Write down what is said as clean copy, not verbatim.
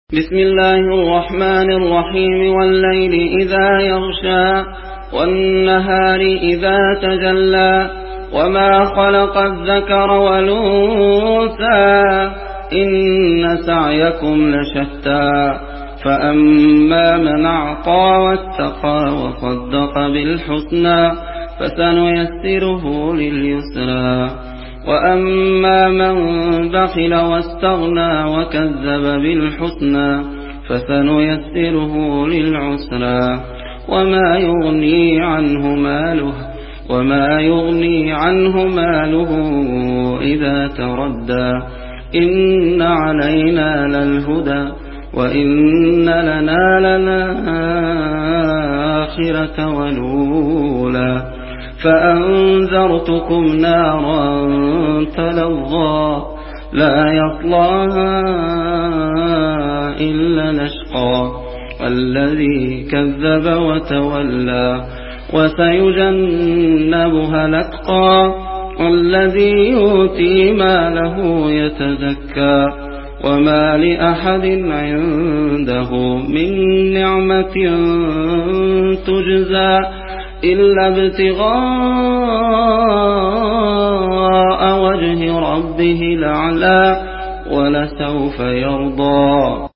بسم الله الرحمن الرحيم والليل إذا يغشى والنهار إذا تجلى وما خلق الذكر والأنثى إن سعيكم لشتى فأما من أعطى واتقى وصدق بالحسنى فسنيسره لليسرى وأما من بخل واستغنى وكذب بالحسنى فسنيسره للعسرى وما يغني عنه ماله إذا تردى إن علينا للهدى وإن لنا للآخرة والأولى فأنذرتكم نارا تلظى لا يصلاها إلا الأشقى الذي كذب وتولى وسيجنبها الأتقى الذي يؤتي ماله يتزكى وما لأحد عنده من نعمة تجزى إلا ابتغاء وجه ربه الأعلى ولسوف يرضى